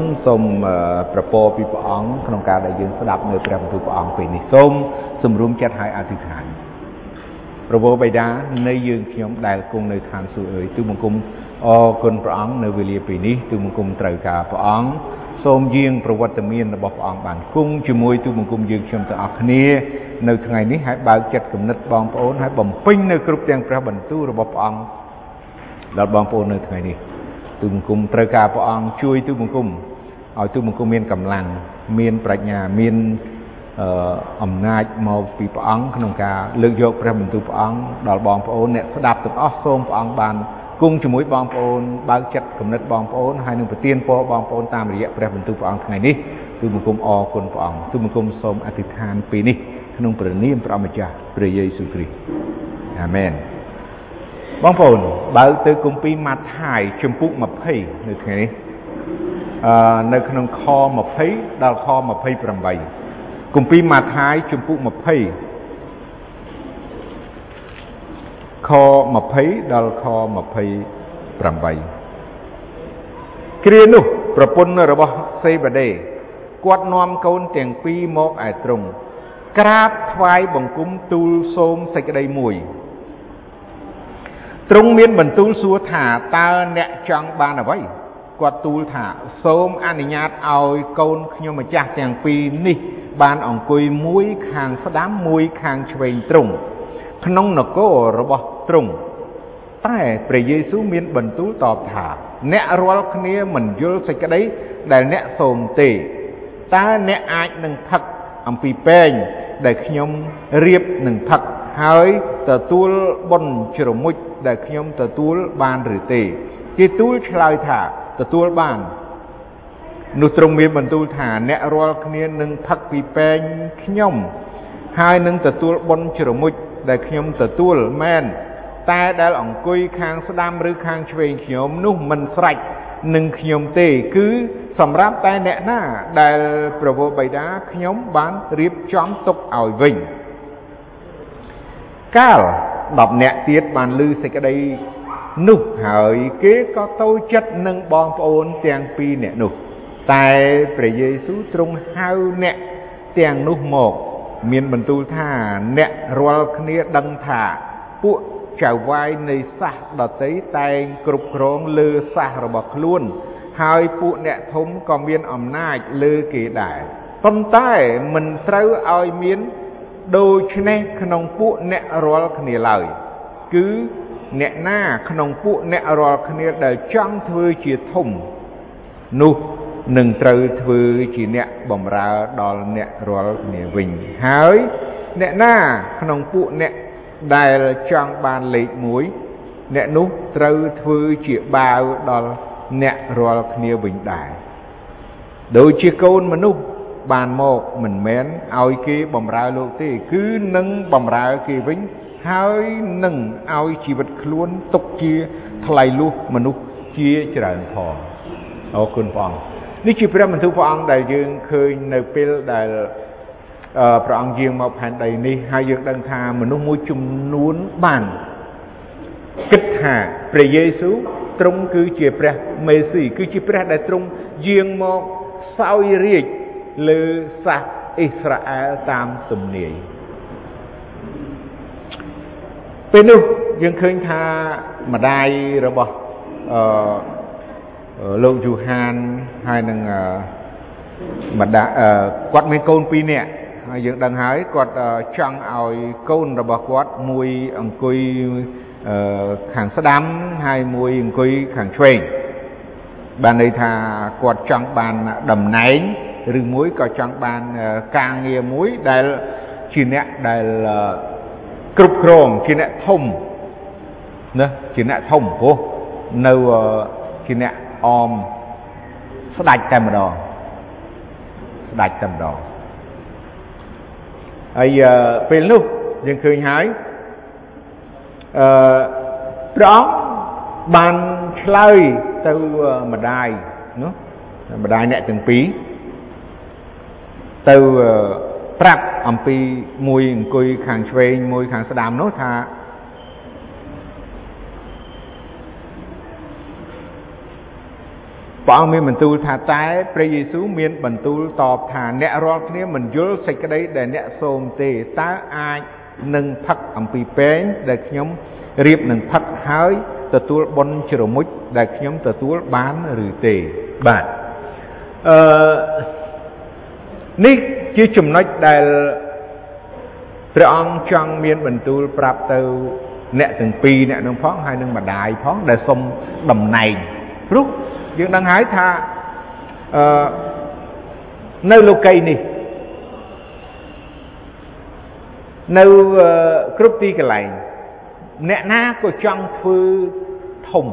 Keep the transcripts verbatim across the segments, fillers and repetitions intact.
សូមប្រពោពីព្រះអង្គក្នុងការដែលយើងស្ដាប់នៅព្រះបន្ទូលព្រះអង្គពេលនេះសូមសម្រុំចិត្តឲ្យអធិដ្ឋានព្រះបិតានៃយើងខ្ញុំដែលគង់នៅឋានសួគ៌អើយទូលបង្គំអរគុណព្រះអង្គនៅវេលាពេលនេះទូលបង្គំត្រូវការព្រះអង្គសូមយាងប្រវត្តិមានរបស់ព្រះអង្គបានគង់ជាមួយទូលបង្គំយើងខ្ញុំទាំងអស់គ្នានៅថ្ងៃនេះហើយបើកចិត្តគំនិតបងប្អូនហើយបំពេញនៅគ្រប់ទាំងព្រះបន្ទូលរបស់ព្រះអង្គដល់បងប្អូននៅថ្ងៃនេះទូលបង្គំត្រូវការព្រះអង្គជួយទូលបង្គំឲ្យទូលបង្គំមានកម្លាំងមានប្រាជ្ញាមានអំណាចមកពីព្រះអង្គក្នុងការលើកយកព្រះបន្ទូលព្រះអង្គដល់បងប្អូនអ្នកស្ដាប់ទាំងអស់សូមព្រះអង្គបានគង់ជាមួយបងប្អូនបើកចិត្តគំនិតបងប្អូនហើយនឹងប្រទានពរបងប្អូនតាមរយៈព្រះបន្ទូលព្រះអង្គថ្ងៃនេះទូលបង្គំអរគុណព្រះអង្គទូលបង្គំសូមអធិដ្ឋានពេលនេះក្នុងព្រះនាមព្រះម្ចាស់ព្រះយេស៊ូវគ្រីស្ទអាមែនបងប្អូនបើកទៅគម្ពីរម៉ាថាយជំពូកยี่สิบនៅថ្ងៃនេះអឺនៅក្នុងខยี่สิบដល់ខยี่สิบแปดគម្ពីរម៉ាថាយជំពូកยี่สิบខยี่สิบដល់ខยี่สิบแปดគ្រានោះប្រពន្ធរបស់សេបដេគាត់នាំកូនទាំងពីរមកឯទ្រង់ក្រាបថ្វាយបង្គំទូលសូមសេចក្តីមួយទ្រង់មានបន្ទូលសួរថាតើអ្នកចង់បានអ្វីគាត់ទូលថាសូមអនុញ្ញាតឲ្យកូនខ្ញុំម្ចាស់ទាំងពីរនេះបានអង្គុយមួយខាងស្ដាំមួយខាងឆ្វេងទ្រង់ក្នុងនគររបស់ទ្រង់តែព្រះយេស៊ូវមានបន្ទូលតបថាអ្នករាល់គ្នាមិនយល់សេចក្តីដែលអ្នកសូមទេតើអ្នកអាចនឹងផឹកអំពីពែងដែលខ្ញុំរៀបនឹងផឹកហើយទទួលបុណ្យជ្រមុជដែលខ្ញុំទទួលបានឬទេគេទូលឆ្លើយថាទទួលបាននោះទ្រង់មានបន្ទូលថាអ្នករាល់គ្នានឹងផឹកពីពែងខ្ញុំហើយនឹងទទួលបុណ្យជ្រមុជដែលខ្ញុំទទួលមែនតែដែលអង្គុយខាងស្ដាំឬខាងឆ្វេងខ្ញុំនោះមិនស្រេចនឹងខ្ញុំទេគឺសម្រាប់តែអ្នកណាដែលព្រះវរបិតាខ្ញុំបានរៀបចំទុកឲ្យវិញកាលដប់អ្នកទៀតបានឮសេចក្តីនោះហើយគេក៏តូចចិត្តនឹងបងប្អូនទាំងពីរអ្នកនោះតែព្រះយេស៊ូវទ្រង់ហៅអ្នកទាំងនោះមកមានបន្ទូលថាអ្នករាល់គ្នាដឹងថាពួកចៅវាយនៃសាសដតីតែងគ្រប់គ្រងលើសាសរបស់ខ្លួនហើយពួកអ្នកធំក៏មានអំណាចលើគេដែរប៉ុន្តែមិនត្រូវឲ្យមានដូច្នេះក្នុងពួកអ្នករាល់គ្នាឡើយគឺអ្នកណាក្នុងពួកអ្នករាល់គ្នាដែលចង់ធ្វើជាធំនោះនឹងត្រូវធ្វើជាអ្នកបម្រើដល់អ្នករាល់គ្នាវិញហើយអ្នកណាក្នុងពួកអ្នកដែលចង់បានលេខមួយអ្នកនោះត្រូវធ្វើជាបាវដល់អ្នករាល់គ្នាវិញដែរដូចជាកូនមនុស្សបានមកមិនមែនឲ្យគេបម្រើលោកទេគឺនឹងបម្រើគេវិញហើយនឹងឲ្យជីវិតខ្លួនទុកជាថ្លៃលួសមនុស្សជាច្រើនផងអរគុណព្រះអង្គនេះជាព្រះបន្ទូលព្រះអង្គដែលយើងឃើញនៅពេលដែលព្រះអង្គយាងមកផែនដីនេះហើយយើងដឹងថាមនុស្សមួយចំនួនបានគិតថាព្រះយេស៊ូវទ្រង់គឺជាព្រះមេស៊ីគឺជាព្រះដែលទ្រង់យាងមកសោយរាជ្យលើសាសអ៊ីស្រាអែលតាមទំនាយពេលនោះយើងឃើញថាម្ដាយរបស់អឺលោកយូហានហើយនឹងម្ដាយគាត់មានកូនពីរនាក់ហើយយើងដឹងហើយគាត់ចង់ឲ្យកូនរបស់គាត់មួយអង្គុយខាងស្ដាំហើយមួយអង្គុយខាងឆ្វេងបានន័យថាគាត់ចង់បានតំណែងឬមួយក៏ចង់បានការងារមួយដែលជាអ្នកដែលគ្រប់គ្រងជាអ្នកធំណាជាអ្នកធំព្រោះនៅជាអ្នកអមស្ដាច់តែម្ដងស្ដាច់តែម្ដងហើយពេលនោះយើងឃើញហើយអឺព្រះអង្គបានឆ្លើយទៅម្ដាយនោះម្ដាយអ្នកទាំងពីរទៅប្រាប់អំពីមួយអង្គុយខាងឆ្វេងមួយខាងស្ដាំនោះថាប Bọn mình tu thả táiព្រះយេស៊ូវមានបន្ទូលតបថាអ្នករាល់គ្នាមិនយល់សេចក្តីដែលអ្នកសូមទេតើអាចនឹងផឹកអំពីពែងដែលខ្ញុំរៀបនឹងផឹកហើយទទួលបុណ្យជ្រមុជដែលខ្ញុំទទួលបានឬទេបាទអឺនេះជាចំណុចដែលព្រះអង្គចង់មានបន្ទូលប្រាប់ទៅអ្នកទាំងពីរអ្នកនឹងផងហើយនឹងម្ដាយផងដែលសុំតំណែងព្រោះយើងដឹងហើយថាអឺនៅលោកីយ៍នេះនៅគ្រប់ទីកន្លែងអ្នកណាក៏ចង់ធ្វើធំ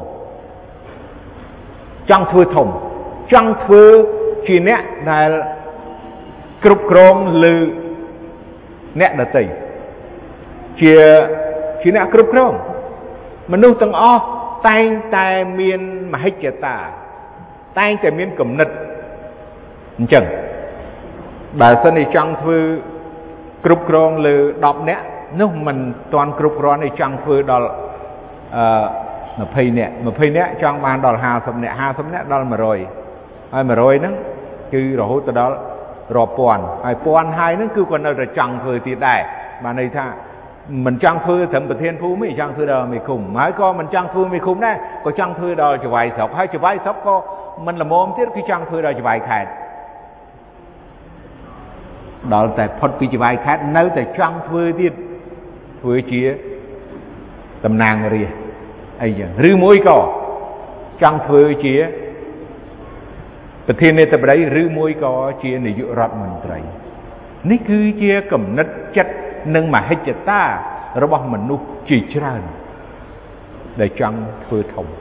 ចង់ធ្វើធំចង់ធ្វើជាអ្នកដែលគ្រប់គ្រងលើអ្នកដទៃជាជាអ្នកគ្រប់គ្រងមនុស្សទាំងអស់តែងតែមានមហិច្ឆតាតែងតែមានគំនិតអញ្ចឹងបើសិនជាចង់ធ្វើគ្រប់គ្រងលើដប់នាក់នោះមិនទាន់គ្រប់គ្រាន់ទេចង់ធ្វើដល់អឺ20នាក់20នាក់ចង់បានដល់50នាក់50នាក់ដល់100ហើយ100ហ្នឹងគឺរហូតទៅដល់រាប់ពាន់ហើយពាន់ហើយហ្នឹងគឺគាត់នៅតែចង់ធ្វើទៀតដែរបានន័យថាមិនចង់ធ្វើត្រឹមប្រធានភូមិទេចង់ធ្វើដល់មេឃុំហើយក៏មិនចង់ធ្វើមេឃុំដែរក៏ចង់ធ្វើដល់ចៅហ្វាយស្រុកហើយចៅហ្វាយស្រុកក៏មិនល្មមទៀតគឺចង់ធ្វើដល់ចៅហ្វាយខេត្តដល់តែផុតពីចៅហ្វាយខេត្តនៅតែចង់ធ្វើទៀតធ្វើជាតំណាងរាស្ត្រអីចឹងឬមួយក៏ចង់ធ្វើជាប្រធានាធិបតីឬមួយក៏ជានាយករដ្ឋមន្ត្រីនេះគឺជាគំនិតចិត្តនិងមហិច្ឆតារបស់មនុស្សជាច្រើនដែលចង់ធ្វើធំ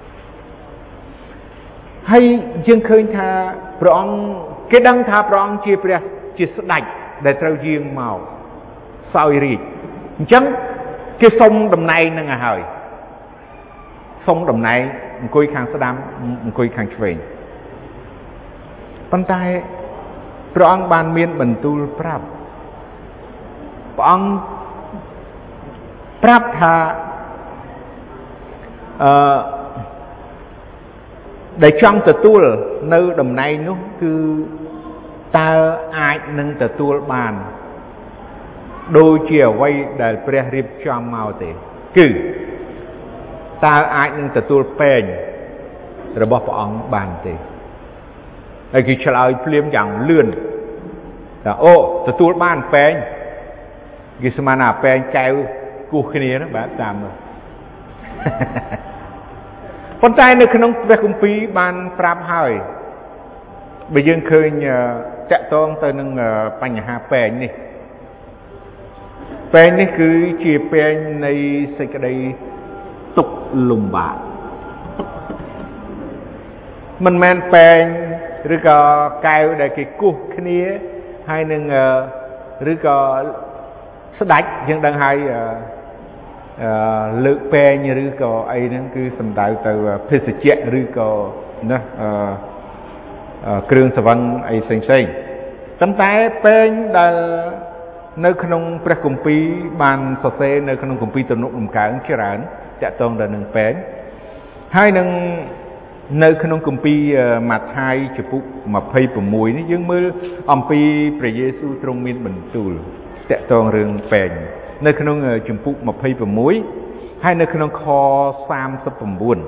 ហើយយើងឃើញថាព្រះអង្គគេដឹងថាព្រះអង្គជាព្រះជាស្ដេចដែលត្រូវយាងមកសោយរាជអញ្ចឹងគេសុំតំណែងនឹងឲ្យហើយសុំតំណែងអង្គុយខាងស្ដាំអង្គុយខាងឆ្វេងប៉ុន្តែព្រះអង្គបានមានបន្ទូលប្រាប់ព្រះអង្គប្រាប់ថាអឺដែលចង់ទទួលនៅតំណែងនោះគឺតើអាចនឹងទទួលបានដូចជាអ្វីដែលព្រះរៀបចំមកទេគឺតើអាចនឹងទទួលពែងរបស់ព្រះអង្គបានទេហើយគេឆ្លើយភ្លាមយ៉ាងលឿនថាអូទទួលបានពែងគេស្មានថាពែងកែវគោះគ្នាហ្នឹងបាទតាមនោះប៉ុន្តែនៅក្នុងព្រះគម្ពីរបានប្រាប់ហើយបើយើងឃើញតាក់ទងទៅនឹងបញ្ហាពែងនេះពែងនេះគឺជាពែងនៃសេចក្តីទុក្ខលំបាកមិនមែនពែងឬក៏កែវដែលគេគោះគ្នាហើយនឹងឬក៏ស្ដាច់យើងដឹងហើយលើកពែងឬក៏អីហ្នឹងគឺសំដៅទៅភេសជ្ជៈឬក៏ណាគ្រឿងសង្វឹងអីផ្សេងផ្សេងប៉ុន្តែពែងដែលនៅក្នុងព្រះគម្ពីរបានសរសេរនៅក្នុងគម្ពីរទំនុកដំកើងច្រើនតាក់ទងទៅនឹងពែងហើយនឹងនៅក្នុងគម្ពីរម៉ាថាយចំពុកยี่สิบหกនេះយើងមើលអំពីព្រះយេស៊ូវទ្រង់មានបន្ទូលតាក់ទងរឿងពែងនៅក្នុងចំពុកยี่สิบหกហើយនៅក្នុងខสามสิบเก้า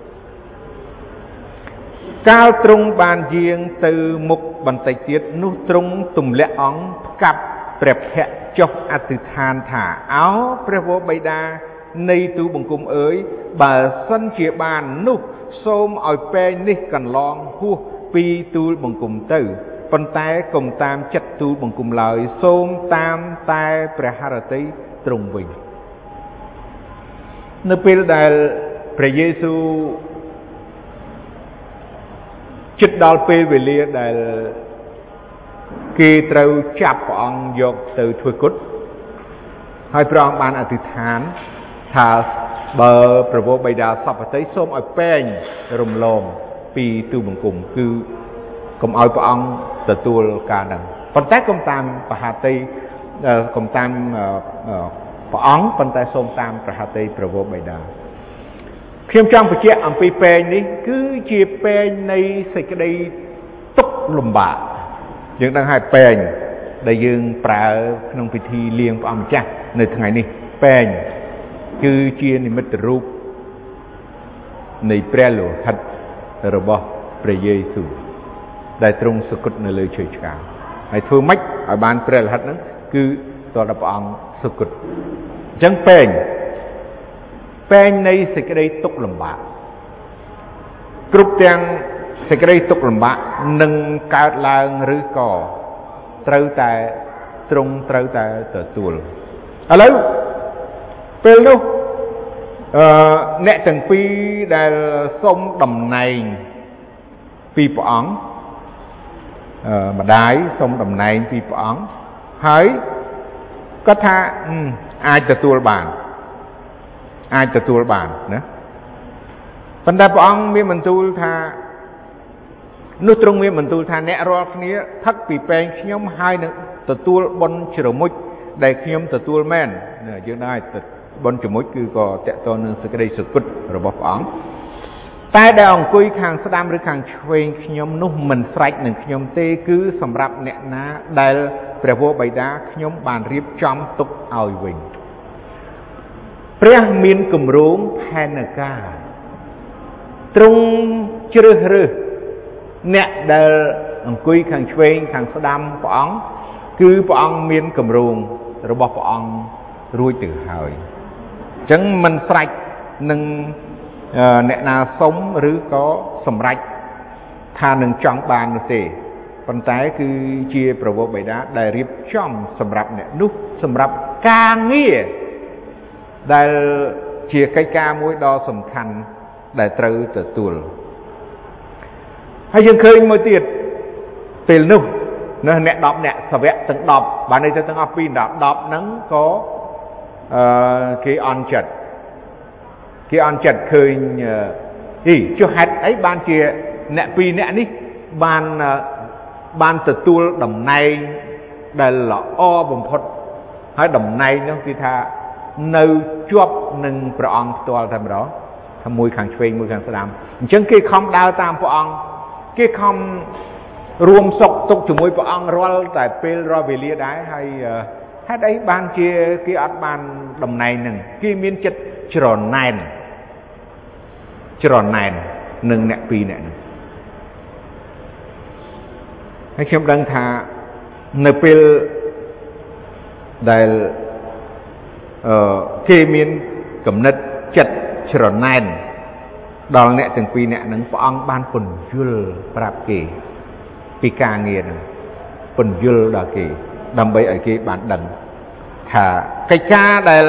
កាលទ្រង់បានយាងទៅមុខបន្តិចទៀតនោះទ្រង់ទម្លាក់អង្គផ្កាប់ព្រះភ័ក្ត្រចុះអធិដ្ឋានថាអោព្រះវរបិតានៃទូបង្គំអើយបើសិនជាបាននោះសូមឲ្យពែងនេះកន្លងហួសពីទូលបង្គំទៅប៉ុន្តែកុំតាមចិត្តទូលបង្គំឡើយសូមតាមតែព្រះハរតីទ្រង់វិញនៅពេលដែលព្រះយេស៊ូវជិតដល់ពេលវេលាដែលគេត្រូវចាប់ព្រះអង្គយកទៅធ្វើគុតហើយព្រះអង្គបានអធិដ្ឋានថាបើព្រះវរបិតាសព្វតីសូមឲ្យពែងរំលងពីទូបង្គំគឺកុំឲ្យព្រះអង្គទទួលការហ្នឹងប៉ុន្តែកុំតាមព្រះハរតីកុំតាមព្រះអង្គប៉ុន្តែសូមតាមព្រះハរតីព្រះវរបិតា khiêm trong bạch chẹ âm pi pèn đi cứ chia pèn này sẽ cái đây túc lùm bạ dương đang hai pèn đại dương pra trongพิธีเลี้ยงพระอำจักในថ្ងៃនេះពេញគឺជានិមិត្តរូបនៃព្រះលោហិតរបស់ព្រះយេស៊ូវដែលទ្រង់សគត់នៅលើឈើឆ្កាងហើយធ្វើម៉េចឲ្យបានព្រះលោហិតហ្នឹងគឺតរព្រះអង្គសគត់អញ្ចឹងពេញពេញនៃសេចក្តីទុក្ខលំបាកគ្រប់ទាំងសេចក្តីទុក្ខលំបាកនឹងកើតឡើងឬក៏ត្រូវតែទ្រង់ត្រូវតែទទួលឥឡូវពេលនោះអឺអ្នកទាំងពីរដែលសុំតំណែងពីព្រះអង្គអឺម្ដាយសុំតំណែងពីព្រះអង្គហើយគាត់ថាអាចទទួលបានអាចទទួលបានណាប៉ុន្តែព្រះអង្គមានបន្ទូលថានោះទ្រង់មានបន្ទូលថាអ្នករាល់គ្នាផឹកពីពែងខ្ញុំហើយនឹងទទួលបុណ្យជ្រមុជដែលខ្ញុំទទួលមែនយើងដែរបុណ្យជ្រមុជគឺក៏តកតនឹងសេចក្តីសុគតរបស់ព្រះអង្គតែដែលអង្គុយខាងស្ដាំឬខាងឆ្វេងខ្ញុំនោះមិនស្រេចនឹងខ្ញុំទេគឺសម្រាប់អ្នកណាដែលព្រះវរបិតាខ្ញុំបានរៀបចំទុកឲ្យវិញព្រះមានគម្រោងផែនការទ្រង់ជ្រើសរើសអ្នកដែលអង្គុយខាងឆ្វេងខាងស្ដាំព្រះអង្គគឺព្រះអង្គមានគម្រោងរបស់ព្រះអង្គរួចទៅហើយអញ្ចឹងមិនស្រេចនឹងអ្នកណាសុំឬក៏សម្រេចថានឹងចង់បាននោះទេប៉ុន្តែគឺជាព្រះវរបិតាដែលរៀបចំសម្រាប់អ្នកនោះសម្រាប់ការងារដែលជាកិច្ចការមួយដ៏សំខាន់ដែលត្រូវទទួលហើយយើងឃើញមួយទៀតពេលនោះនៅអ្នកដប់អ្នកសាវកទាំងដប់បានន័យទៅទាំងអស់ពីរដប់ដប់ហ្នឹងក៏អឺគេអន់ចិត្តគេអន់ចិត្តឃើញអីចុះហេតុអីបានជាអ្នកពីរអ្នកនេះបានបានទទួលតំណែងដែលល្អបំផុតហើយតំណែងនោះគឺថានៅជាប់នឹងព្រះអង្គផ្ទាល់តែម្ដងថាមួយខាងឆ្វេងមួយខាងស្ដាំអញ្ចឹងគេខំដើរតាមព្រះអង្គគេខំរួមសុខទុក្ខជាមួយព្រះអង្គរាល់តែពេលរាល់វេលាដែរហើយហេតុអីបានជាគេអត់បានតំណែងនឹងគេមានចិត្តច្រណែនច្រណែននឹងអ្នកពីរអ្នកនេះហើយខ្ញុំដឹងថានៅពេលដែលអឺគេមានគំនិតចិត្តច្រណែនដល់អ្នកទាំងពីរអ្នកហ្នឹងព្រះអង្គបានពន្យល់ប្រាប់គេពីការងារហ្នឹងពន្យល់ដល់គេដើម្បីឲ្យគេបានដឹងថាកិច្ចការដែល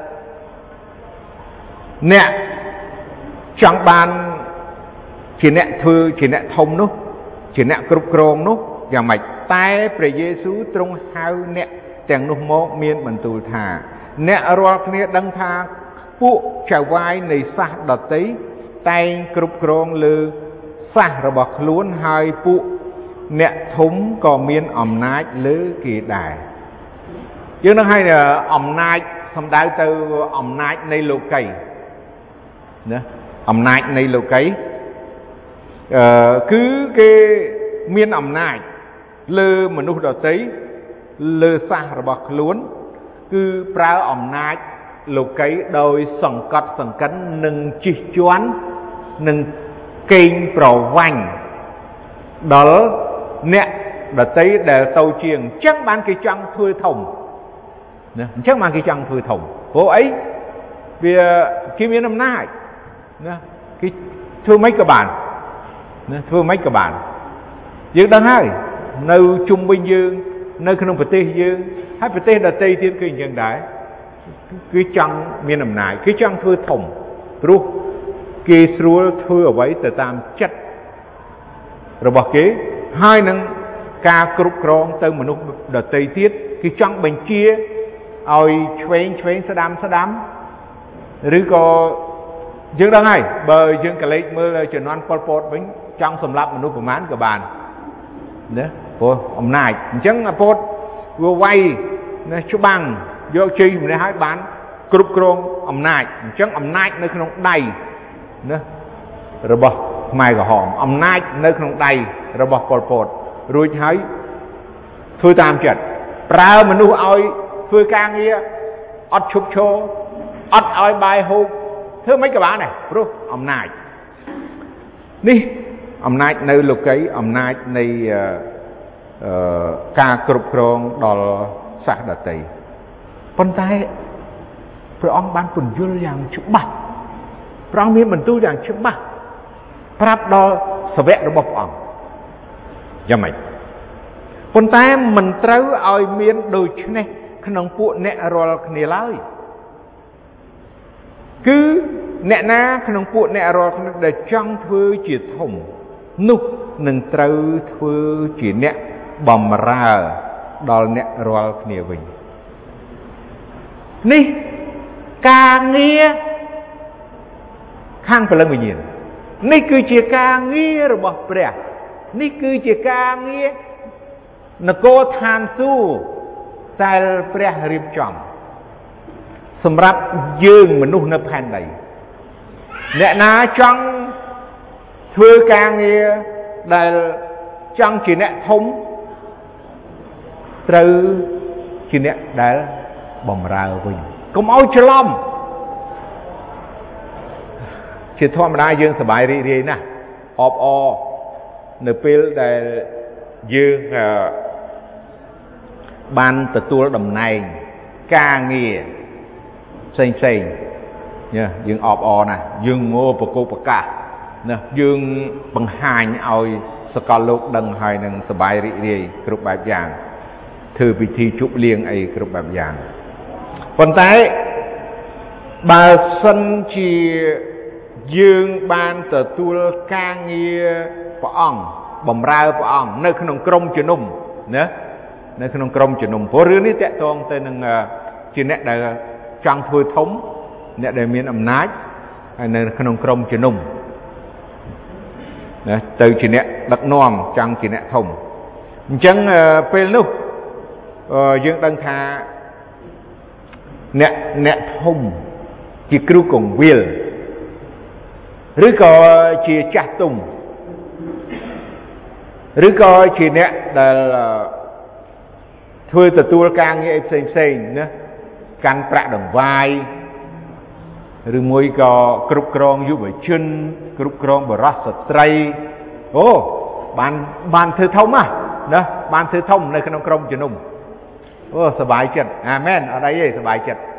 អ្នកចង់បានជាអ្នកធ្វើជាអ្នកធំនោះជាអ្នកគ្រប់គ្រងនោះយ៉ាងម៉េចតែព្រះយេស៊ូវទ្រង់ហៅអ្នកទាំងនោះមកមានបន្ទូលថាអ្នករាល់គ្នាដឹងថាពួកចៅវាយនៃសាសដតីតែងគ្រប់គ្រងលើសាសរបស់ខ្លួនហើយពួកអ្នកធំក៏មានអំណាចលើគេដែរយើងនឹងឲ្យអំណាចសំដៅទៅអំណាចនៃលោកីណាអំណាចនៃលោកីអឺគឺគេមានអំណាចលើមនុស្សដទៃលើសាសរបស់ខ្លួនគឺប្រើអំណាចលោកីដោយសង្កត់សង្កិននិងជិះជាន់និងកេងប្រវ័ញ្ចដល់អ្នកដទៃដែលទៅជាងអញ្ចឹងបានគេចង់ធ្វើធំណាអញ្ចឹងបានគេចង់ធ្វើធំព្រោះអីវាគេមានអំណាចណាគេធ្វើម៉េចក៏បានណាធ្វើម៉េចក៏បានយើងដឹងហើយនៅជុំវិញយើងនៅក្នុងប្រទេសយើងហើយប្រទេសដទៃទៀតគឺអញ្ចឹងដែរគឺចង់មានអំណាចគេចង់ធ្វើធំព្រោះគេស្រួលធ្វើអ្វីទៅតាមចិត្តរបស់គេហើយនឹងការគ្រប់គ្រងទៅមនុស្សដទៃទៀតគេចង់បញ្ជាឲ្យឆ្វេងឆ្វេងស្ដាំស្ដាំឬក៏យើងដឹងហើយបើយើងកលេចមើលជំនាន់ប៉ុលពតវិញចង់សម្លាប់មនុស្សប្រមាណក៏បានណាព្រោះអំណាចអញ្ចឹងប៉ុលវាវាយណាច្បាំងយកជ័យម្នេះឲ្យបានគ្រប់គ្រងអំណាចអញ្ចឹងអំណាចនៅក្នុងដៃ nữa rồi bỏ mai cả hòm ông nai nơi không đầy rồi bỏ Pol Pot rồi thấy thôi tam chật ra mà nu oi phơi ca nghe ọt chụp cho ọt oi bài hộp thưa mấy cái bạn này bro ông nai đi ông nai nơi lục ấy ông nai này ca cục rong đò sạc đợt tây con tayพระองค์បានពន្យល់យ៉ាងច្បាស់ព្រះអង្គមានបន្ទូលយ៉ាងច្បាស់ប្រាប់ដល់សាវករបស់ព្រះអង្គយ៉ាងម៉េចប៉ុន្តែមិនត្រូវឲ្យមានដូចនេះក្នុងពួកអ្នករាល់គ្នាឡើយគឺអ្នកណាក្នុងពួកអ្នករាល់គ្នាដែលចង់ធ្វើជាធំនោះនឹងត្រូវធ្វើជាអ្នកបម្រើដល់អ្នករាល់គ្នាវិញនេះការងារខាងព្រលឹងវិញ្ញាណនេះគឺជាការងាររបស់ព្រះនេះគឺជាការងារនគរឋានសួគ៌ដែលព្រះរៀបចំសម្រាប់យើងមនុស្សនៅផែនដីអ្នកណាចង់ធ្វើការងារដែលចង់ជាអ្នកធំត្រូវជាអ្នកដែលបម្រើវិញកុំឲ្យច្រឡំជាធម្មតាយើងសប្បាយរីករាយណាស់អបអរនៅពេលដែលយើងបានទទួលតំណែងការងារផ្សេងផ្សេងញ៉េយើងអបអរណាស់យើងងើប្រកបប្រកាសណាយើងបង្ហាញឲ្យសកលលោកដឹងហើយនឹងសប្បាយរីករាយគ្រប់បែបយ៉ាងធ្វើពិធីជប់លៀងអីគ្រប់បែបយ៉ាងប៉ុន្តែបើសិនជាយើងបានទទួលការងារព្រះអង្គបម្រើព្រះអង្គនៅក្នុងក្រុមជំនុំណានៅក្នុងក្រុមជំនុំព្រោះរឿងនេះតកតងទៅនឹងជាអ្នកដែលចង់ធ្វើធំអ្នកដែលមានអំណាចហើយនៅក្នុងក្រុមជំនុំណាទៅជាអ្នកដឹកនាំចង់ជាអ្នកធំអញ្ចឹងពេលនោះយើងដឹងថាអ្នកអ្នកធំជាគ្រូកងវិលឬក៏ជាចាស់ទុំឬក៏ជាអ្នកដែលធ្វើទទួលការងារផ្សេងផ្សេងណាកាន់ប្រាក់ដង្វាយឬមួយក៏គ្រប់គ្រងយុវជនគ្រប់គ្រងបរិសុទ្ធស្ត្រីអូបានបានធ្វើធំណាណាបានធ្វើធំនៅក្នុងក្រុមជំនុំអូសប្បាយចិត្តអាមែនអត់អីទេសប្បាយចិត្ត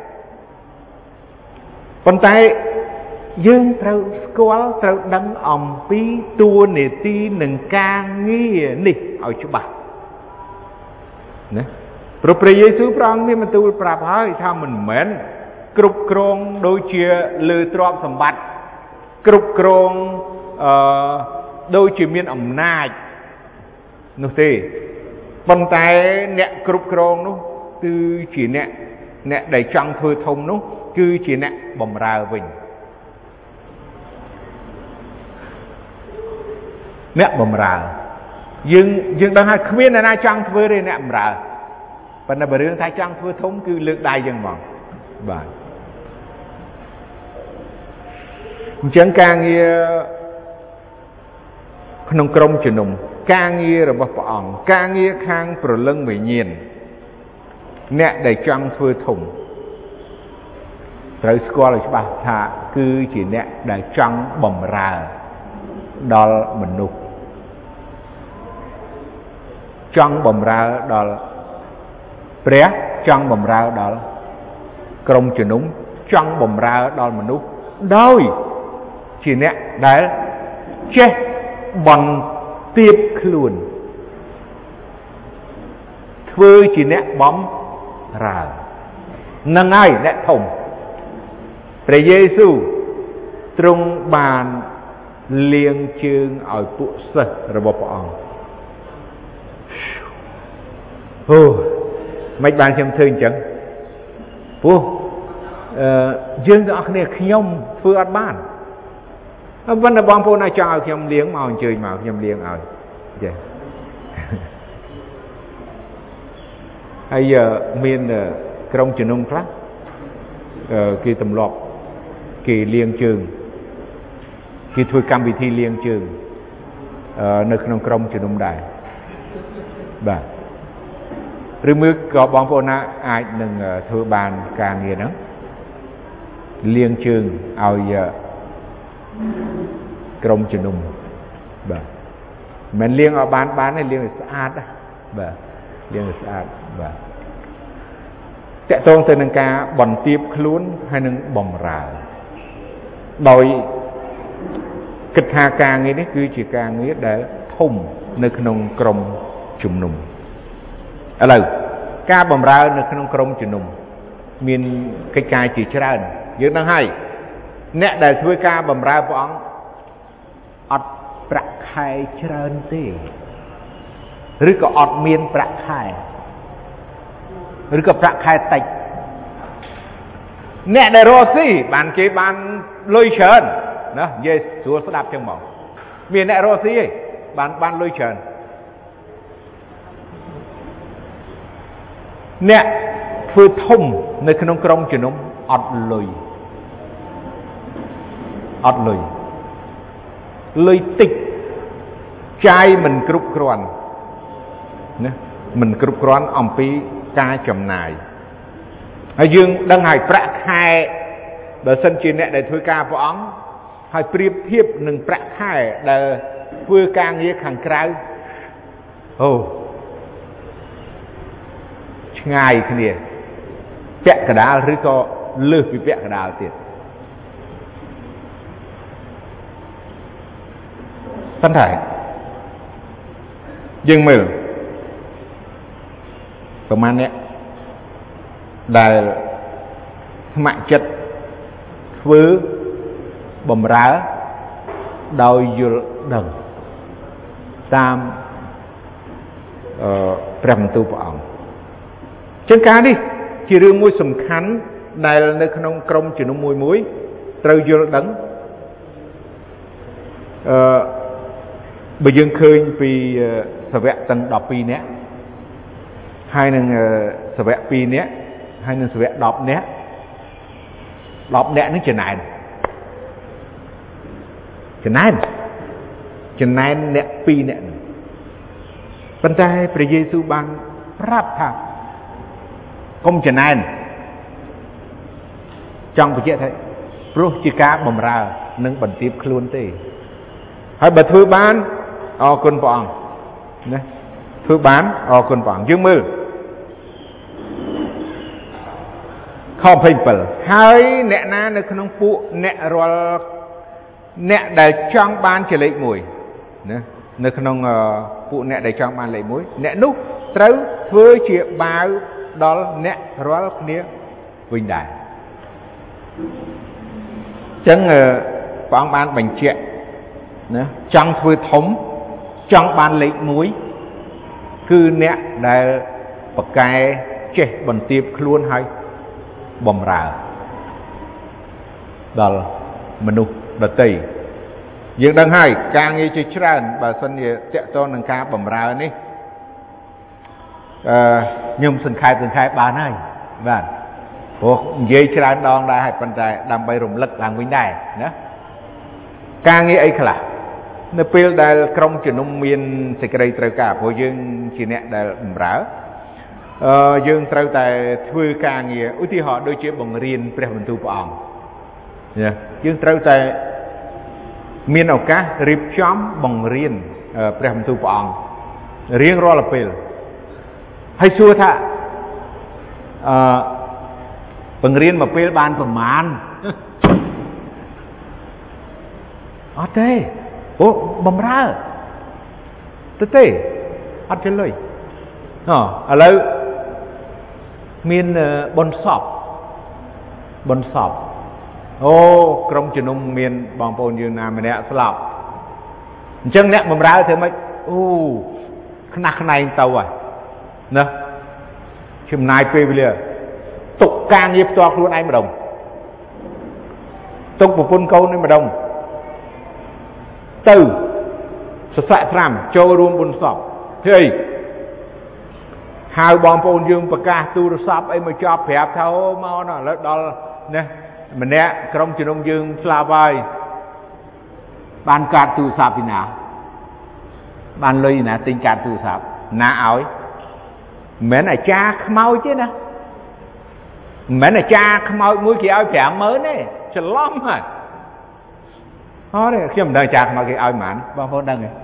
ប៉ុន្តែយើងត្រូវស្គាល់ត្រូវដឹងអំពីតួនាទីនិងការងារនេះឲ្យច្បាស់ណាព្រោះព្រះយេស៊ូវព្រះអង្គមានបន្ទូលប្រាប់ហើយថាមិនមែនគ្រប់គ្រងដូចជាលើទ្រព្យសម្បត្តិគ្រប់គ្រងអឺដូចជាមានអំណាចនោះទេប៉ុន្តែអ្នកគ្រប់គ្រងនោះគឺជាអ្នកអ្នកដែលចង់ធ្វើធំនោះគឺជាអ្នកបម្រើវិញអ្នកបម្រើយើងយើងដឹងថាគ្មានអ្នកណាចង់ធ្វើទេអ្នកបម្រើប៉ុន្តែបើរឿងថាចង់ធ្វើធំគឺលើកដៃយ៉ាងហ្មងបាទអញ្ចឹងការងារក្នុងក្រុមជំនុំការងាររបស់ព្រះអង្គការងារខាងព្រលឹងវិញ្ញាណអ្នកដែលចង់ធ្វើធំត្រូវស្គាល់ឲ្យច្បាស់ថាគឺជាអ្នកដែលចង់បម្រើដល់មនុស្សចង់បម្រើដល់ព្រះចង់បម្រើដល់ក្រុមជំនុំចង់បម្រើដល់មនុស្សដោយជាអ្នកដែលចេះបន្ទាបខ្លួនធ្វើជាអ្នកបំរើនឹងហើយអ្នកធំព្រះយេស៊ូវទ្រង់បានលាងជើងឲ្យពួកសិស្សរបស់ព្រះអង្គអូមិនបានខ្ញុំធ្វើអញ្ចឹងព្រោះអឺយើងទាំងអស់គ្នាខ្ញុំធ្វើអត់បានប៉ុន្តែបងប្អូនណាចង់ឲ្យខ្ញុំលាងមកអញ្ជើញមកខ្ញុំលាងឲ្យចេះហើយមានក្រុមជំនុំខ្លះគេទម្លាប់គេលាងជើងគេធ្វើកម្មវិធីលាងជើងនៅក្នុងក្រុមជំនុំដែរបាទឬមើលក៏បងប្អូនណាអាចនឹងធ្វើបានការងារហ្នឹងលាងជើងឲ្យក្រុមជំនុំបាទមិនលាងឲ្យបានបានទេលាងឲ្យស្អាតណាបាទលាងឲ្យស្អាតបាទតកតងទៅនឹងការបន្ទាបខ្លួនហើយនឹងបំរើដោយគិតថាការងារនេះគឺជាការងារដែលធំនៅក្នុងក្រុមជំនុំឥឡូវការបំរើនៅក្នុងក្រុមជំនុំមានកិច្ចការជាច្រើនយើងដឹងហើយអ្នកដែលធ្វើការបំរើព្រះអង្គអត់ប្រាក់ខែច្រើនទេឬក៏អត់មានប្រាក់ខែឬក៏ប្រាក់ខែតិចអ្នកដែលរស់ស៊ីបានគេបានលុយច្រើនណានិយាយស្រួលស្ដាប់ចឹងមកមានអ្នករស់ស៊ីឯងបានបានលុយច្រើនអ្នកធ្វើធំនៅក្នុងក្រុមជំនុំអត់លុយអត់លុយលុយតិចចាយមិនគ្រប់គ្រាន់ណាមិនគ្រប់គ្រាន់អំពីការចំណាយហើយយើងដឹងហើយប្រាក់ខែបើសិនជាអ្នកដែលធ្វើការព្រះអង្គហើយប្រៀបធៀបនឹងប្រាក់ខែដែលធ្វើការងារខាងក្រៅអូឆ្ងាយគ្នាពាក់កណ្ដាលឬក៏លើសពីពាក់កណ្ដាលទៀតប៉ុន្តែយើងមើលប្រហែលអ្នកដែលស្ម័គ្រចិត្តធ្វើបំរើដោយយល់ដឹងតាមអឺព្រះបន្ទូលព្រះអង្គចឹងការនេះជារឿងមួយសំខាន់ដែលនៅក្នុងក្រុមជំនុំមួយមួយត្រូវយល់ដឹងអឺបើយើងឃើញពីសាវកទាំងដប់ពីរនាក់ហើយនឹងសាវកពីរនាក់ហើយនឹងសាវកដប់នាក់ដប់នាក់នេះចំណែនចំណែនចំណែនអ្នកពីរនាក់ប៉ុន្តែព្រះយេស៊ូវបានប្រាប់ថាកុំចំណែនចង់បញ្ជាក់ថាព្រោះជាការបម្រើនិងបន្ទាបខ្លួនទេហើយបើធ្វើបានអរគុណព្រះអង្គណាធ្វើបានអរគុណព្រះអង្គយើងមើលខម្ភៃbảyហើយអ្នកណានៅក្នុងពួកអ្នករាល់អ្នកដែលចង់បានជាលេខមួយណានៅក្នុងពួកអ្នកដែលចង់បានលេខមួយអ្នកនោះត្រូវធ្វើជាបាវដល់អ្នករាល់គ្នាវិញដែរអញ្ចឹងព្រះអង្គបានបញ្ជាក់ណាចង់ធ្វើធំចង់បានលេខមួយគឺអ្នកដែលប្រកែចេះបន្ទាបខ្លួនហើយបំរើដល់មនុស្សដទៃយើងដឹងហើយការងារជាច្រើនបើសិនជាតកតងនឹងការបំរើនេះអឺខ្ញុំសង្ខេបសង្ខេបបានហើយបាទព្រោះនិយាយច្រើនដងដែរហើយប៉ុន្តែដើម្បីរំលឹកឡើងវិញដែរណាការងារអីខ្លះនៅពេលដែលក្រុមជំនុំមានសេចក្តីត្រូវការព្រោះយើងជាអ្នកដែលបម្រើអឺយើងត្រូវតែធ្វើការងារឧទាហរណ៍ដូចជាបង្រៀនព្រះបន្ទូលព្រះអង្គណាយើងត្រូវតែមានឱកាសរៀបចំបង្រៀនព្រះបន្ទូលព្រះអង្គរៀងរាល់ពេលហើយសួរថាអឺបង្រៀនមួយពេលបានប្រមាណអត់ទេអូបំរើទៅទេអត់ចេះលុយអឥឡូវមានបុណ្យសពបុណ្យសពអូក្រុមជំនុំមានបងប្អូនយើងណាម្នាក់ស្លាប់អញ្ចឹងអ្នកបម្រើធ្វើម៉េចអូខ្នះខ្នែងទៅហើយណាចំណាយពេលវេលាទុកការងារផ្ទាល់ខ្លួនឯងម្ដងទុកប្រពន្ធកូននេះម្ដងទៅសស័កត្រាំចូលរួមបុណ្យសពធ្វើអីហៅបងប្អូនយើងប្រកាសទូរស័ព្ទអីមកចប់ប្រាប់ថាអូមកណាឥឡូវដល់ណាម្នាក់ក្រុមជំនុំយើងស្លាប់ហើយ ban card tu sạp thì nào ban lôi nè tinh card tu sạp nã áo mẹ này cha mau chứ nè mẹ này cha mau mũi kia áo trẻ mới nè chờ lắm hả đó đấy khi mình đang cha mau kia áo mạn bao phone đang này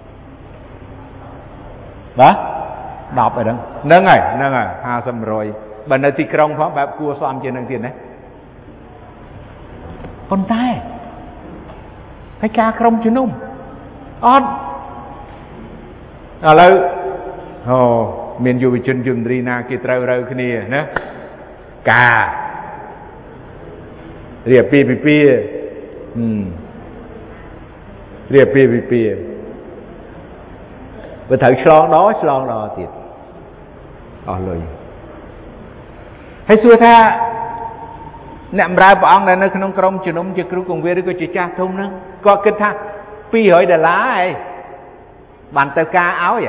đó đọc rồi đó nâng rồi nâng rồi ha xong rồi bên nơi thì krong phó bạp cua xóm trên nâng tiền đấy con tay cái cha krong chứ nung ớt à lâu ồ miền dù chân dùm đi na kia trâu râu cái này nè cà rìa pi pi pi rìa pi pi pi và thử slon đó slon đó thiệt ờ lời hay xưa tha nệm ra bọn ông này nó không công chuyện ông chưa cứu công việc có chỉ cha thông nữa có kết tha pi hỏi đà lá ấy bàn tờ ca áo vậy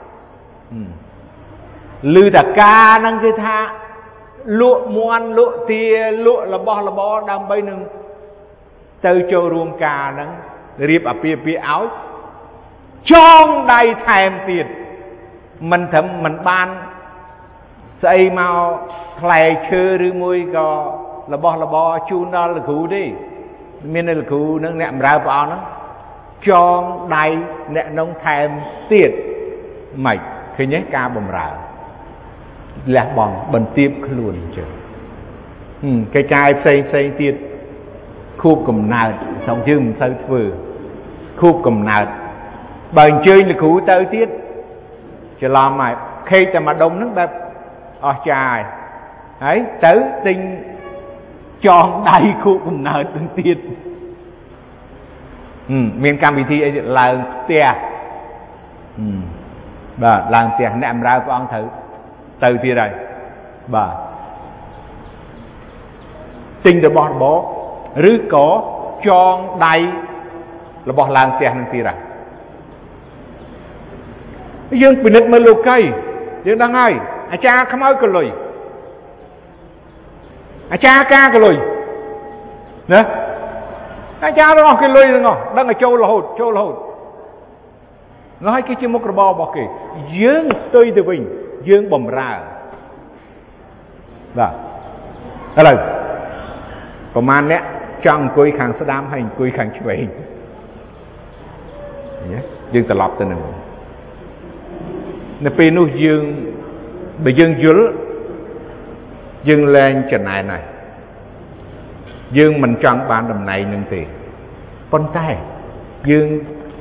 lư đà ca năng cái tha lụa muan lụa tia lụa là bo là bo đang bay nưng từ châu ruộng ca nắng riệp ở pi pi áo chong đầy thèm tiền mình thầm mình ban xây mau clay chơi rư môi có là bo là bo chu nó là cũ đi miền là cũ nó nẹm ra vào nó chong đầy nẹm nông thèm tiền mày khi nhé ca bầm rạ là bằng bần tiếp luôn chứ ừ, cái chai xây xây tiền khu cầm nào xong chứ mình xây vừa khu cầm nào bần chơi là cũ tới tiết chỉ làm mày khi ta mà đông nước bếp ở chài ấy tới tinh tròn đầy khu cùng nào từng tiết ừ, miền cam vị thi là tia ừ. Bà làm tia nệm ra của ông thử từ tia rồi bà tinh được bọn bố rứ có tròn đầy là bọn làm tia nâng tia rồi dương bình định mới lục cây dương đang ai à cha không ai cái lùi à cha ca cái lùi nè à cha nó cái lùi nó đang ở châu là hột châu là hột nó hay cái chim một cái bò bò kì dương tôi từ bình dương bầm ra và đó là còn man nè trong cùi khang sa đam hay cùi khang chuối dương tập lọp tên này nè pin nó dương bị dương dữ dương lên trận này này dương mình chọn ban đầm này nâng tiền con tay dương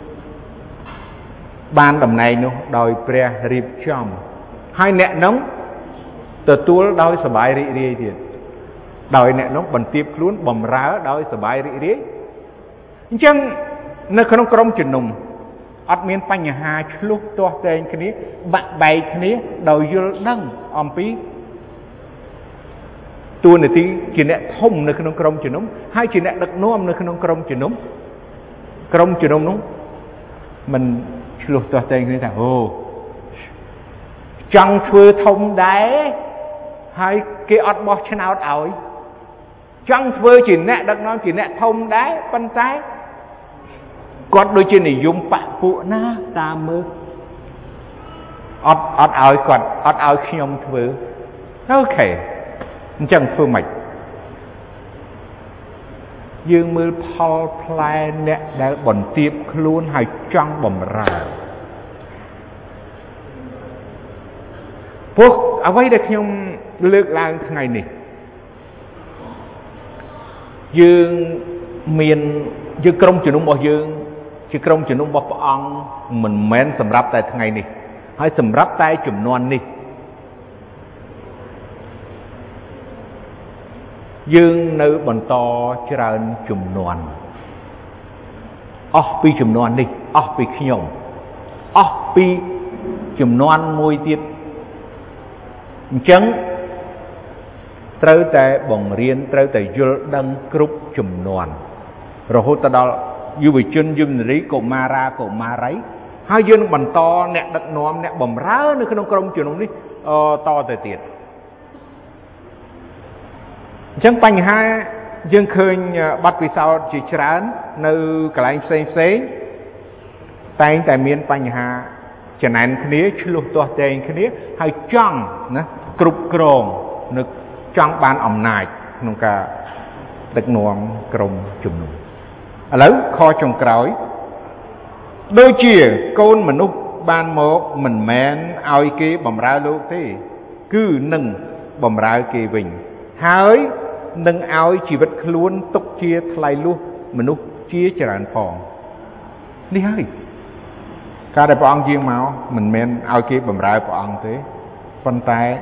ban đầm này nó đòi pre riệp chom hai nẹt nóng từ tua đòi sờ bài rị rị thiệt đòi nẹt nóng bẩn tiếp luôn bầm rá đòi sờ bài rị rị chăng nó không có chuyện nùng ắt miền Panh nhà hai lúc to tên cáiนี้bạn bè cáiนี้đòi vô đăng om pí tua này tí chỉ nẹt thông nó không có chuyện nóng hai chỉ nẹt đặc nôm nó không có chuyện nóng không chuyện nóng nóng mình lúc to tên cáiนี้thằng ô chẳng vừa thông đáy hai cái ọt bọt trên áo áo chẳng vừa chỉ nẹt đặc nôm chỉ nẹt thông đáy pan trái con đôi chân này dùng bạc phụ na ta mơ ọt ọt áo còn ọt áo khi ông vừa ok chẳng phương mạch dương mưa Paul Plan nè đã bẩn tiếp luôn hay trăng bầm ra phúc ở đây được nhung lược lang ngày này dương miền dương công chuyện ông bảo dương chỉ công chuyện ông bảo ông mình men sầm ráp tại ngày này hay sầm ráp tại chùm non đi dương nữ bần to trơn chùm non ốc pi chùm non đi ốc pi khi nhộng ốc pi chùm non môi tiết chấn trâu tại bồng riêng trâu tại vô đăng cướp chùm non rồi hốt ta đó dù bị chân dùm rí cổ ma ra cổ ma ráy hai dương bần to nẹ đặc nóm nẹ bầm rá nữa không có chuyện ông đi to tại tiệt chẳng bành hai dương khơi bắt vì sao chỉ trán nơi cả anh xây xây tay tại miền Pành Hà chẳng hạn khía lúc tôi tên khía hay trong nè cục cồn nước trong ban ẩm nải nông cả đất nuông cồn chùm lớn kho trồng cõi đôi chia côn mình úc ban một mình men ao kia bầm ra luôn thế cứ nâng bầm ra kia bình hỡi nâng ao chỉ vật luôn tục chia thay luôn mình úc chia tràn phòng đi hơi cả đại bọn riêng máu mình men ao kia bầm ra bọn thế con tay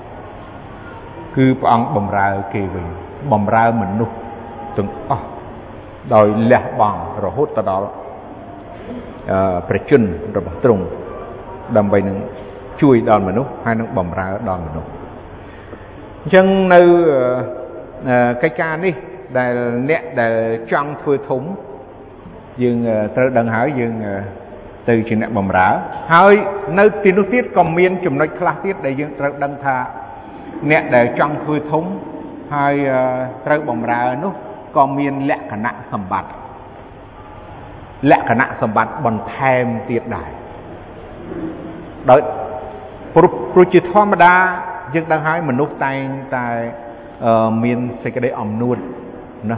cứ bọn bầm ra kia bình bầm ra mình úc từng à đòi lẹ bằng rồi hút ta đóประจุระบบตรงดำไปหนึ่งช่วยดอนมนุษย์ให้นึกบ่มราดอนมนุษย์จังในcái ca này đại nét đại trăng thôi thủng dương từ đằng hỏi dương từ chuyện nét bầm rã hơi nơi tiền nước tiết còn miên chùm nói class tiết đại dương từ đằng tha nét đại trăng thôi thủng hai từ bầm rã nó còn miên lẹ khả năng sầm bạt lẹ khả năng sầm bạt bòn thèm tiết đại đợi project thom đa dương đang hỏi mình nút tay tay miền xây cái đấy ẩm nuốt nè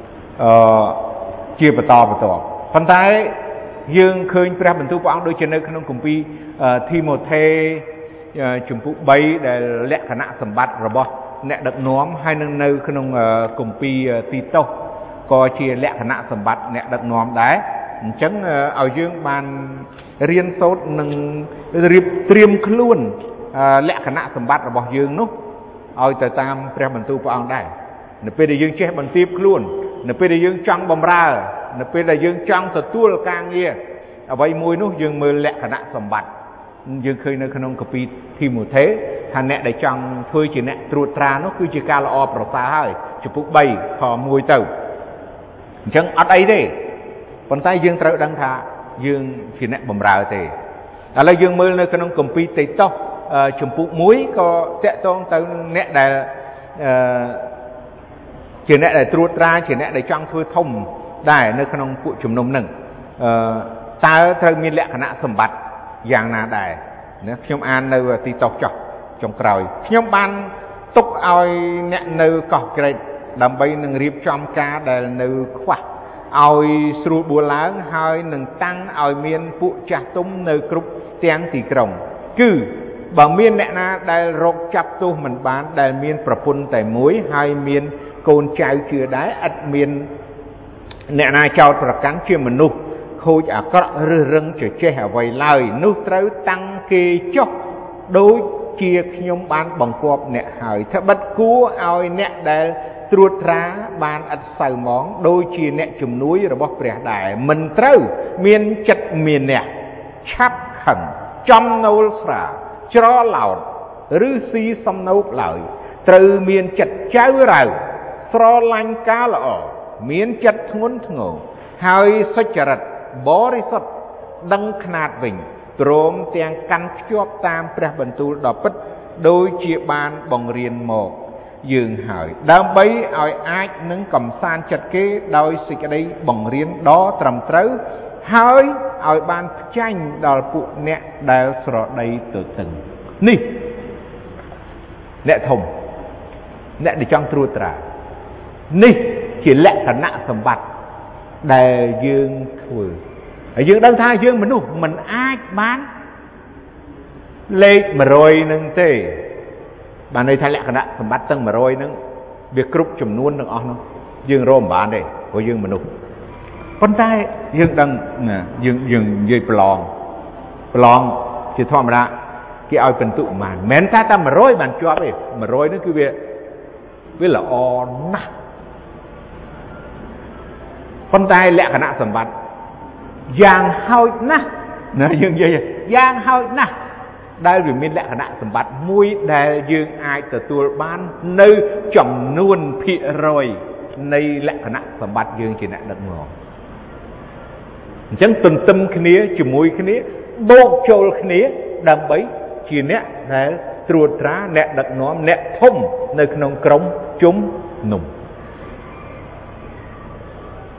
chia bờ to bờ to phần thái dương khơi ra mình tu quảng đôi chân nơi khăn cùng pi thi một thê chủng phụ bay để lẹ khả năng sầm bạt rồi bò lẹ đợt nóm hai nơi nơi khăn cùng pi ti tô coi chia lẹ khả năng sầm bạt lẹ đợt nóm đấy chẳng ở dương bàn riêng tốt nâng riệp tiêm luôn lẹ khả năng sầm bạt rồi bò dương nút ôi tại tamព្រះបន្ទូលព្រះអង្គដែរនៅពេលដែលយើងចេះបន្ទាបខ្លួននៅពេលដែលយើងចង់បំរើនៅពេលដែលយើងចង់ទទួលការងារអ្វីមួយនោះយើងមើលលក្ខណៈសម្បត្តិយើងឃើញនៅក្នុងកាពីធីម៉ូថេថាអ្នកដែលចង់ធ្វើជាអ្នកត្រួតត្រានោះគឺជាការល្អប្រសើរហើយចំពុកបីខមួយទៅអញ្ចឹងអត់អីទេប៉ុន្តែយើងត្រូវដឹងថាយើងជាអ្នកបំរើទេឥឡូវយើងមើលនៅក្នុងកាពីតេតោជំពូកមួយក៏តកតងទៅអ្នកដែលជាអ្នកដែលត្រួតត្រាជាអ្នកដែលចង់ធ្វើធំដែរនៅក្នុងពួកជំនុំនឹងតើត្រូវមានលក្ខណៈសម្បត្តិយ៉ាងណាដែរណាខ្ញុំអាននៅទីតោះចោះចុងក្រោយខ្ញុំបានទុកឲ្យអ្នកនៅកោះក្រេតដើម្បីនឹងរៀបចំការដែលនៅខ្វះឲ្យស្រួលបួលឡើងហើយនឹងតាំងឲ្យមានពួកចាស់ទុំនៅគ្រប់ទាំងទីក្រុងគឺបើមានអ្នកណាដែលរកចាប់ទោសមិនបានដែលមានប្រពន្ធតែមួយហើយមានកូនចៅជឿដែរឥតមានអ្នកណាចោទប្រកាន់ជាមនុស្សខូចអាក្រក់ឬរឹងជជែកអ្វីឡើយនោះត្រូវតាំងគេចុះដូចជាខ្ញុំបានបង្គាប់អ្នកហើយថាបិទគួរឲ្យអ្នកដែលត្រួតត្រាបានឥតសៅហ្មងដូចជាអ្នកជំនួយរបស់ព្រះដែរមិនត្រូវមានចិត្តមានអ្នកឆាប់ខឹងចំនូលស្រាច្រឡោតឬស៊ីសំណោកឡើយត្រូវមានចិត្តចៅរៅស្រឡាញ់ការល្អមានចិត្តធ្ងន់ធ្ងរហើយសុចរិតបរិសុទ្ធដឹងຂ្នាតវិញព្រមទាំងកាន់ភ្ជាប់តាមព្រះបន្ទូលដ៏ពិតដូចជាបានបង្រៀនមកយើងហើយដើម្បីឲ្យអាចនឹងកំសាន្តចិត្តគេដោយសេចក្តីបង្រៀនដ៏ត្រឹមត្រូវហើយឲ្យបានផ្ចាញ់ដល់ពួកអ្នកដែលស្រដីទទឹងនេះអ្នកធំអ្នកដែលចង់ត្រួតត្រានេះជាលក្ខណៈសម្បត្តិដែលយើងធ្វើហើយយើងដឹងថាយើងមនុស្សមិនអាចបានលេខ100នឹងទេបានន័យថាលក្ខណៈសម្បត្តិទាំង100នឹងវាគ្រប់ចំនួនទាំងអស់នោះយើងរកមិនបានទេព្រោះយើងមនុស្សប៉ុន្តែយើងដឹងយើងយើងនិយាយប្រឡងប្រឡងជាធម្មតាគេឲ្យពិន្ទុប្រហែលមិនមែនថាតែ100បានជាប់ទេ100នោះគឺវាវាល្អណាស់ប៉ុន្តែលក្ខណៈសម្បត្តិយ៉ាងហោចណាស់ណាយើងនិយាយយ៉ាងហោចណាស់ដែលវាមានលក្ខណៈសម្បត្តិមួយដែលយើងអាចទទួលបាននៅចំនួនភាគរយនៃលក្ខណៈសម្បត្តិយើងជាអ្នកដឹកនាំអញ្ចឹងទន្ទឹមគ្នាជាមួយគ្នាបូកចូលគ្នាដើម្បីជាអ្នកដែលត្រួតត្រាអ្នកដឹកនាំអ្នកធំនៅក្នុងក្រុមជុំនុំ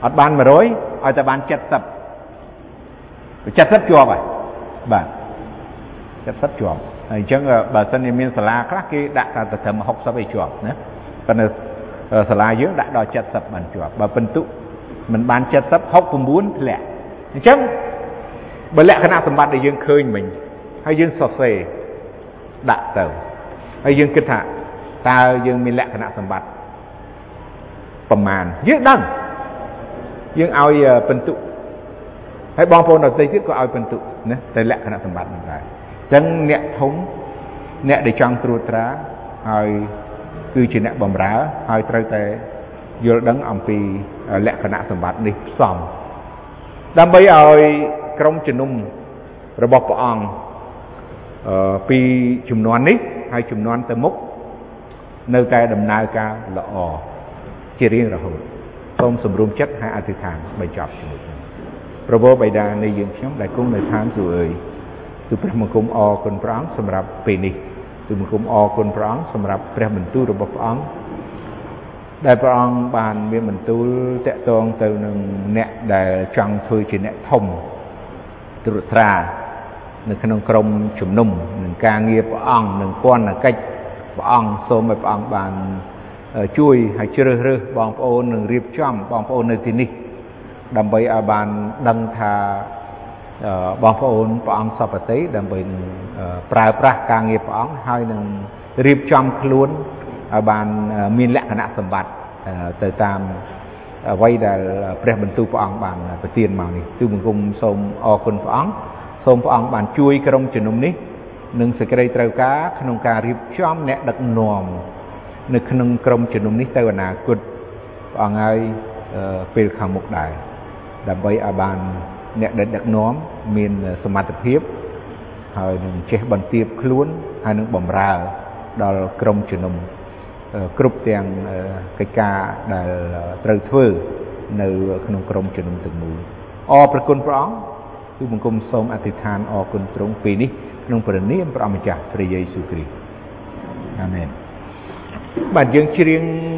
អត់បានmột trămឲ្យតែបានเจ็ดสิบ เจ็ดสิบជាប់ហើយបាទเจ็ดสิบជាប់ហើយអញ្ចឹងបើសិនជាមានសាលាខ្លះគេដាក់តែត្រឹមหกสิบឯជាប់ណាប៉ុន្តែសាលាយើងដាក់ដល់เจ็ดสิบបានជាប់បើពិន្ទុមិនបានเจ็ดสิบ หกสิบเก้าធ្លាក់អញ្ចឹងបើលក្ខណៈសម្បត្តិដែលយើងឃើញមិញហើយយើងសរសេរដាក់ទៅហើយយើងគិតថាតើយើងមានលក្ខណៈសម្បត្តិប្រមាណយើងដឹងយើងឲ្យពិន្ទុហើយបងប្អូនដទៃទៀតក៏ឲ្យពិន្ទុណាតែលក្ខណៈសម្បត្តិហ្នឹងដែរអញ្ចឹងអ្នកធំអ្នកដែលចង់ត្រួតត្រាហើយគឺជាអ្នកបម្រើហើយត្រូវតែយល់ដឹងអំពីលក្ខណៈសម្បត្តិនេះផ្សំដើម្បីឲ្យក្រុមជំនុំរបស់ព្រះអង្គអឺពីជំនាន់នេះហើយជំនាន់ទៅមុខនៅតែដំណើរការល្អជារៀងរហូតសូមសម្រុំចិត្តហើយអធិដ្ឋានបញ្ចប់ជាមួយគ្នាព្រះវរបិតានៃយើងខ្ញុំដែលគង់នៅឋានសួគ៌អើយគឺព្រះបង្គំអរគុណព្រះអង្គសម្រាប់ពេលនេះគឺបង្គំអរគុណព្រះអង្គសម្រាប់ព្រះបន្ទូលរបស់ព្រះអង្គដែលព្រះអង្គបានមានបន្ទូលតាក់ទងទៅនឹងអ្នកដែលចង់ធ្វើជាអ្នកធំត្រួតត្រានៅក្នុងក្រុមជំនុំនឹងការងារព្រះអង្គនឹងពន្ធកិច្ចព្រះអង្គសូមឲ្យព្រះអង្គបានជួយឲ្យជ្រើសរើសបងប្អូននឹងរៀបចំបងប្អូននៅទីនេះដើម្បីឲ្យបានដឹងថាបងប្អូនព្រះអង្គសពតិដើម្បីនឹងប្រើប្រាស់ការងារព្រះអង្គហើយនឹងរៀបចំខ្លួនឲ្យបានមានលក្ខណៈសម្បត្តិទៅតាមអ្វីដែលព្រះបន្ទូលព្រះអង្គបានប្រទានមកនេះគឺបង្គំសូមអរគុណព្រះអង្គសូមព្រះអង្គបានជួយក្រុមជំនុំនេះនឹងសេចក្តីត្រូវការក្នុងការរៀបចំអ្នកដឹកនាំនៅក្នុងក្រុមជំនុំនេះទៅអនាគតព្រះអង្គហើយពេលខាងមុខដែរដើម្បីឲ្យបានអ្នកដែលដឹកនាំមានសមត្ថភាពហើយនឹងចេះបន្ទាបខ្លួនហើយនឹងបម្រើដល់ក្រុមជំនុំគ្រប់ទាំងកិច្ចការដែលត្រូវធ្វើនៅក្នុងក្រុមជំនុំទាំងមូលអរព្រះគុណព្រះអង្គគឺបង្គំសូមអធិដ្ឋានអរគុណទ្រង់ពេលនេះក្នុងព្រះនាមព្រះអម្ចាស់ព្រះយេស៊ូវគ្រីស្ទអាមែនបាទយើងច្រៀង